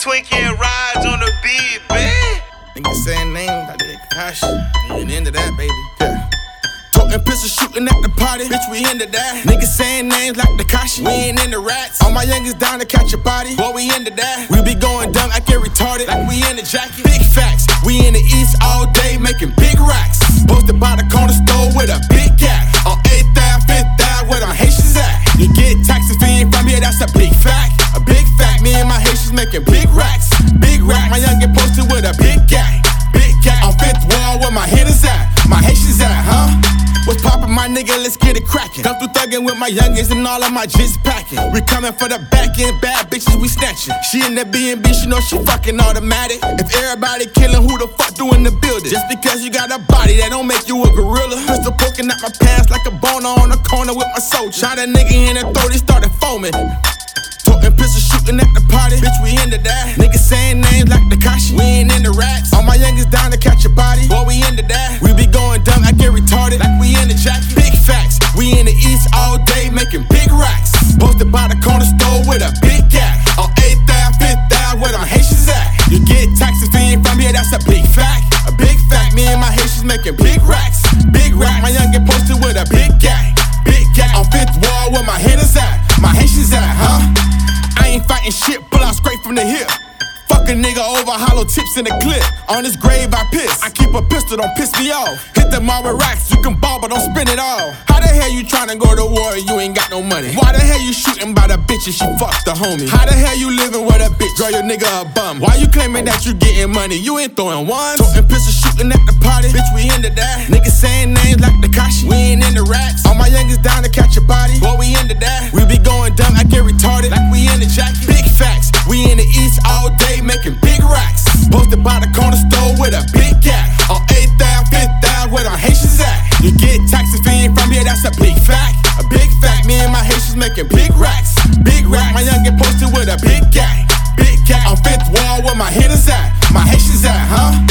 Twinkie and rides on the beat, babe. Niggas saying names like they Kakashi. We ain't into that, baby. Yeah. Toting pistols shooting at the party, bitch, we into that. Niggas saying names like Takashi, we ain't into rats. All my youngins down to catch a body, boy, we into that. We be going dumb, I get retarded, like we in the jacket. Big facts, we in the east all day, making big racks. Posted by the corner store with a big gap. On 8th Ave, 5th Ave, where the Haitians at. You get taxes if you ain't from here, that's a big fact. A big fact, me and my Haitians making big racks. Big rack, my youngin posted with a big gang. Big gang, on 5th wall where my hitters at. My Haitians at, huh? What's poppin', my nigga? Let's get it crackin'. Come through thuggin' with my youngins and all of my jits packin'. We comin' for the back end, bad bitches we snatchin'. She in the B&B, she know she fucking automatic. If everybody killin', who the fuck doin' the building? Just because you got a body, that don't make you a gorilla. Pistol poking out my pants like a boner on the corner with my soul. Shot a nigga in the throat, he started foaming. Toting pistols shooting at the party, bitch, we into that. Niggas saying names like Takashi, we ain't into rats. All my youngins down to catch a body, boy, we into that. We be going dumb, I get retarded, like we in the jacket. Big facts, we in the east all day, making big racks. Posted by the corner store with a big gap. On 8th Ave, 5th Ave, where the Haitians at. You get taxes if you ain't from here, that's a big fact. A big fact, me and my Haitians making big racks. Big rack, my youngin posted with a big gang. Big gang, on 5th wall where my hitters at. My Haitians at, huh? I ain't fighting shit, pull out straight from the hip. Fuck a nigga over hollow tips in the clip. On this grave I piss. I keep a pistol, don't piss me off. Hit them all with racks, you can ball but don't spin it all. How the hell you tryna go to war and you ain't got no money? Why the hell you shooting by the bitch and she fucked the homie? How the hell you living with a bitch, girl, your nigga a bum? Why you claiming that you getting money? You ain't throwing ones. Toting pistols shooting at the party, bitch, we into that. Niggas saying names like Takashi, we ain't into rats. All my youngins down to catch a body, boy, we into that. We be going dumb, I get retarded, like we in the jacket. Big facts, we in the east all day, making big racks. Posted by the corner store with a big gap. On 8th Ave, 5th Ave, where the Haitians at. You get taxes if you ain't from here, that's a big fact. A big fact, me and my Haitians making big racks. Big rack, my youngin posted with a big gang. Big gang, on 5th wall where my hitters at. My Haitians at, huh?